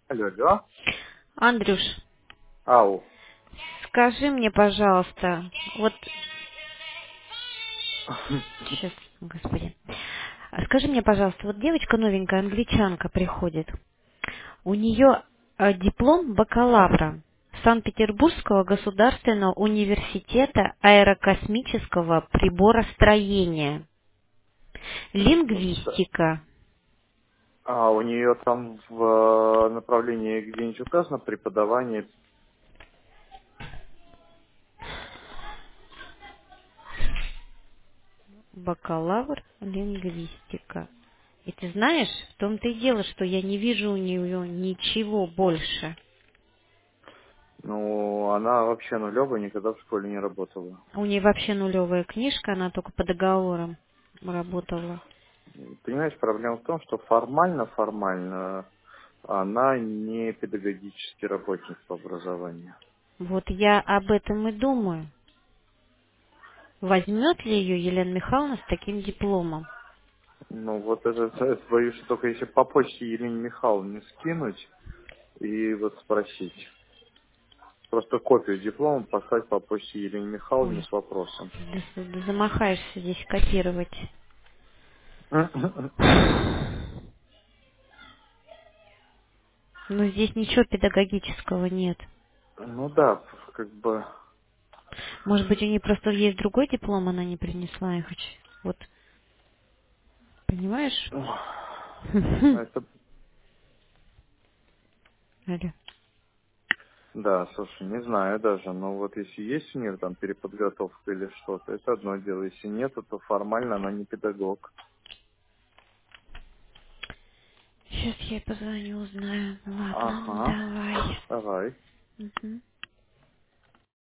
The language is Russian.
Алло, алло. Андрюш, Ау. скажи мне, пожалуйста, вот сейчас, господи, скажи мне, пожалуйста, вот девочка новенькая, англичанка приходит, у нее диплом бакалавра Санкт-Петербургского государственного университета аэрокосмического приборостроения, лингвистика, А у нее там в направлении где-нибудь указано преподавание? бакалавр лингвистика. И ты знаешь, в том-то и дело, что я не вижу у нее ничего больше. Ну, она вообще нулевая, никогда в школе не работала. У нее вообще нулевая книжка, она только по договорам работала. Понимаешь, проблема в том, что формально она не педагогический работник по образованию. Вот я об этом и думаю. Возьмет ли ее Елена Михайловна с таким дипломом? Ну, вот это боюсь, что только если по почте Елене Михайловне скинуть и вот спросить. Просто копию диплома послать по почте Елене Михайловне Ой, с вопросом. да замахаешься здесь копировать. Но здесь ничего педагогического нет. Ну да, как бы, Может быть, у нее просто есть другой диплом, она не принесла их. Вот, понимаешь? это, Алло. да, слушай, не знаю даже, но вот если есть у нее там переподготовка или что-то, это одно дело. Если нет, то формально она не педагог. Сейчас я ей позвоню, узнаю. Ладно, Ага, давай. давай. Мгм.